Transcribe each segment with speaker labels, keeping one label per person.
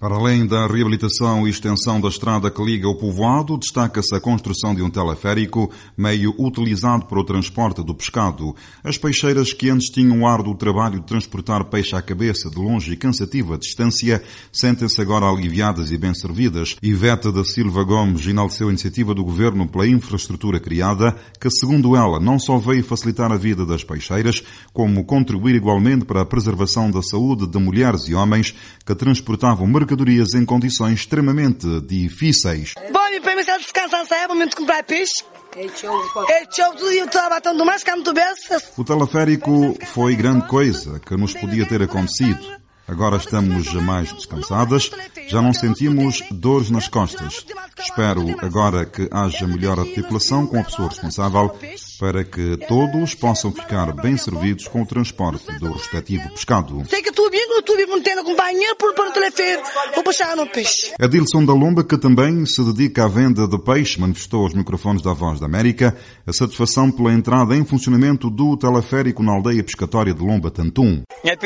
Speaker 1: Para além da reabilitação e extensão da estrada que liga o povoado, destaca-se a construção de um teleférico, meio utilizado para o transporte do pescado. As peixeiras que antes tinham o árduo trabalho de transportar peixe à cabeça de longe e cansativa distância, sentem-se agora aliviadas e bem servidas. Ivete da Silva Gomes enalteceu a iniciativa do Governo pela infraestrutura criada, que, segundo ela, não só veio facilitar a vida das peixeiras, como contribuir igualmente para a preservação da saúde de mulheres e homens que transportavam mercadorias em condições extremamente difíceis.
Speaker 2: Bom, e para mim, se descansar, sai, vou muito comprar peixe. O
Speaker 1: teleférico foi grande coisa que nos podia ter acontecido. Agora estamos mais descansadas, já não sentimos dores nas costas. Espero agora que haja melhor articulação com a pessoa responsável para que todos possam ficar bem servidos com o transporte do respectivo pescado.
Speaker 2: Sei que tu me tendo companhia por o teleférico, vou puxar no peixe.
Speaker 1: Adilson da Lomba, que também se dedica à venda de peixe, manifestou aos microfones da Voz da América a satisfação pela entrada em funcionamento do teleférico na aldeia pescatória de Lomba Tantum.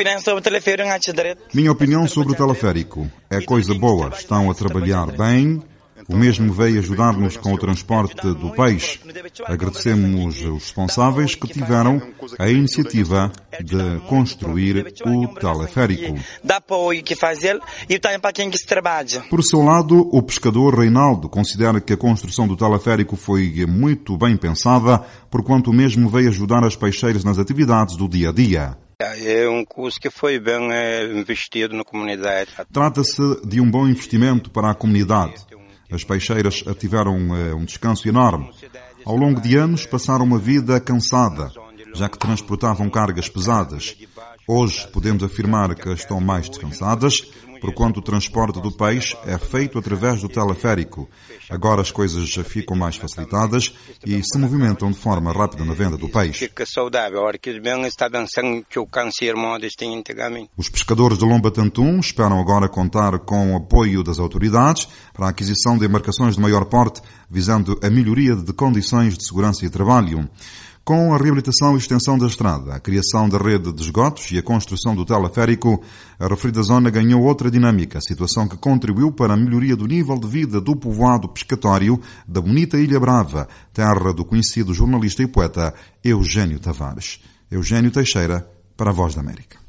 Speaker 1: Minha opinião sobre o teleférico é coisa boa. Estão a trabalhar bem. O mesmo veio ajudar-nos com o transporte do peixe. Agradecemos os responsáveis que tiveram a iniciativa de construir o teleférico. Por seu lado, o pescador Reinaldo considera que a construção do teleférico foi muito bem pensada, porquanto o mesmo veio ajudar as peixeiras nas atividades do dia a dia.
Speaker 3: É um custo que foi bem investido na comunidade.
Speaker 1: Trata-se de um bom investimento para a comunidade. As peixeiras tiveram um descanso enorme. Ao longo de anos passaram uma vida cansada, já que transportavam cargas pesadas. Hoje podemos afirmar que estão mais descansadas, porquanto o transporte do peixe é feito através do teleférico. Agora as coisas já ficam mais facilitadas e se movimentam de forma rápida na venda do peixe.
Speaker 3: Fica saudável, a hora que bem está dançando que o câncer tem antigamente.
Speaker 1: Os pescadores de Lomba Tantum esperam agora contar com o apoio das autoridades para a aquisição de embarcações de maior porte, visando a melhoria de condições de segurança e trabalho. Com a reabilitação e extensão da estrada, a criação da rede de esgotos e a construção do teleférico, a referida zona ganhou outra dinâmica, situação que contribuiu para a melhoria do nível de vida do povoado pescatório da bonita Ilha Brava, terra do conhecido jornalista e poeta Eugênio Tavares. Eugênio Teixeira, para a Voz da América.